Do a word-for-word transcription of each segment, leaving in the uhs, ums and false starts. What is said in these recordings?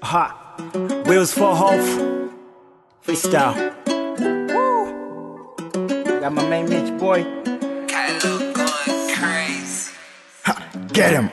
Ha, Wheels for Hope, freestyle. Woo. Got my main Mitch boy. Kylo going crazy. Ha, get him.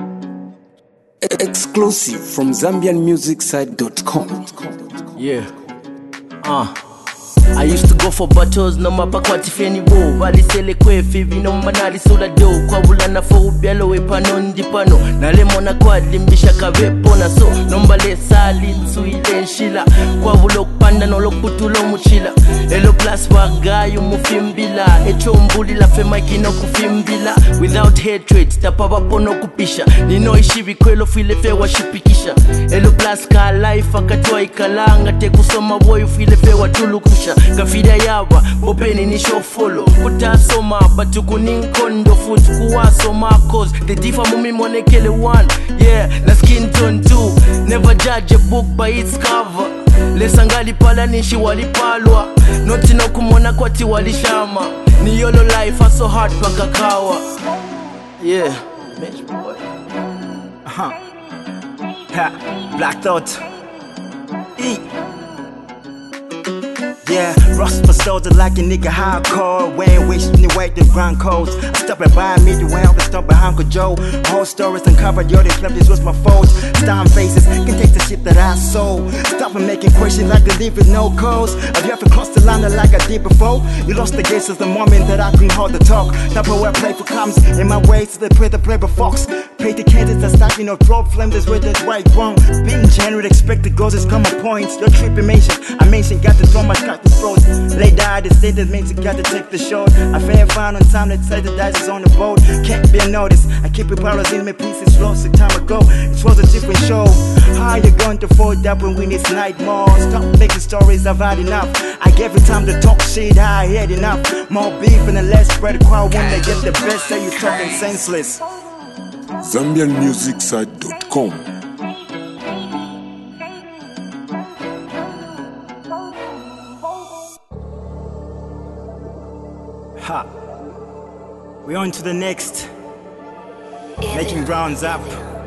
Exclusive from Zambian Music Site dot com. Yeah. Uh. I used to go for battles, no mapa kwa tifeni wo Vali sele kwe fivi no manali sola do Kwa vulana fo ubialo we pano ndi pano Na lemona kwa limbisha kavepo na so Nomba le sali tsuile nshila Kwa vulo kupanda no lokutulo muchila Elo plus wagayu mufimbila Echo mbuli la fema kino kufimbila Without hatred, tapapa pono kupisha Nino ishivi kwelo file fe wa shipikisha Elo plus ka life akatwa ikalanga Te kusoma boy file fe wa tulukusha Kafida yawa, bopeni ni show follow Kutasoma, batuku ninkondo Foot kuwasoma cause The differ mumi monekele one Yeah, na skin tone two Never judge a book by its cover Lesangali pala nishi walipalwa Noti no kumona kwati walishama Ni yolo life so hard pakakawa Yeah, Mitch boy. Uh-huh. Ha, Black Thought. E. Yeah, Ross for soldier like a nigga hardcore. When wish me wait the ground codes. I stop and buy me the well, I stop behind Uncle Joe. Whole stories uncovered, yo, they claim this was my fault. Storm faces can take the shit that I sold. Stop and making questions like they leave with no cause. Have you ever crossed the line like I did before? You lost the gates of the moment that I couldn't hold the talk. Now where play for comes in my way, so they play the play for Fox. Pay the candidates that stop, you know, drop flames, that's where that's right wrong. Being general, expect the goals is common points. Your tripping mention, I mentioned, got to throw my cut the throats. Lay die, the state that makes it got to take the shot. I fair fine on time, let's say the dice is on the boat. Can't be unnoticed, I keep it powers in my pieces, lost a time ago. It was a different show. How you going to fold up when we need night more? Stop making stories, I've had enough. I gave you time to talk shit, I had enough. More beef and the less spread crowd when they get the best, say you talking senseless. Zambian Music Site dot com. Ha. We're on to the next. Making rounds up.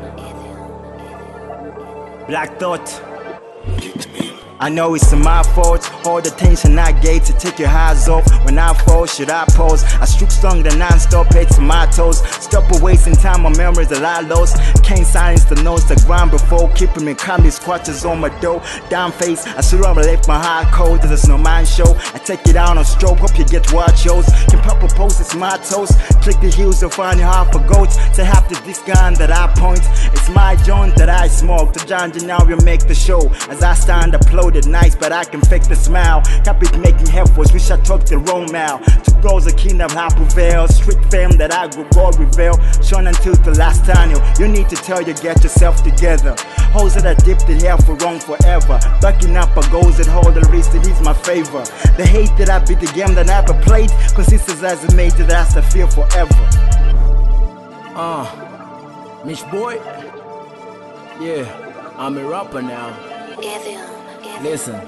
Black Thought. I know it's my fault. All the tension I gave to take your eyes off. When I fall, should I pause? I struck stronger than non-stop, head to my toes. Stop wasting time on memories that I lost. Can't silence the notes that grind before. Keeping me calm, these scratches on my door. Down face, I should have left my heart cold. There's a snowman show. I take it out on stroke, hope you get what I chose. Can pop a post, it's my toast. Click the heels to find your heart for goats. To have to this gun that I point. It's my joint that I smoke. To John, now you make the show. As I stand upload. Nice, but I can fake the smile. Cap it making headphones, wish I talked the wrong mouth. To close the kingdom, I prevail. Street fame that I will God reveal. Shown until the last tunnel. You need to tell you, get yourself together. Hoes that I dipped it here for wrong forever. Backing up a goals that hold the wrist, it is my favor. The hate that I beat the game that I never played. Consists as a major that's the fear forever. Uh, Mitch boy. Yeah, I'm a rapper now. Listen,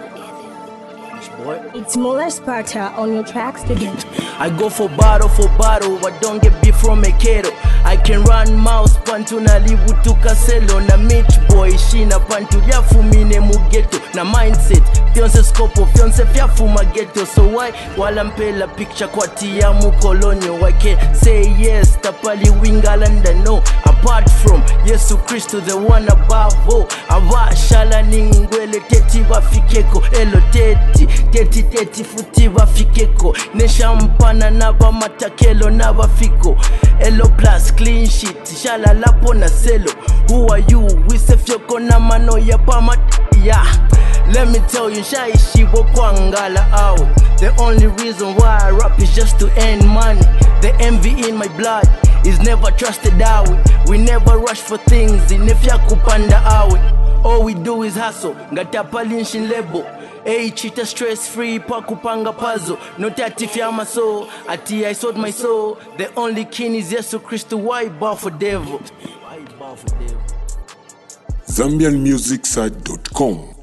boy. It's Mola Sparta on your tracks today. I go for battle for battle, I don't get beef from a kettle. I can run mouse pantu na livu tukaselo. Na Mitch boy shina pantu liafu mine mugeto. Na mindset, fionse scopo, fionse fiafu mageto. So why, wala mpela picture kwa tiamu kolonyo. I can say yes, tapali wingalanda no. Apart from Yesu Christo, the one above all. Ava shala ningwele teti wafikeko. Elo teti, teti teti futi wafikeko. Nesha mpana naba matakelo naba fiko. Elo plus clean shit, shala lapo na selo. Who are you? We se fyoko na mano ya pamat. Yeah, let me tell you, shai shibo kwangala out. The only reason why I rap is just to earn money. The envy in my blood is never trusted out. We never rush for things, inefya kupanda out. All we do is hustle, ngatapa linshin lebo. Hey, cheetah stress free, pa kupanga puzzle. No tati fiama so, ati I sold my soul. The only king is Yesu Christo, why bow for devil? Why bow for devil? Zambian Music Site dot com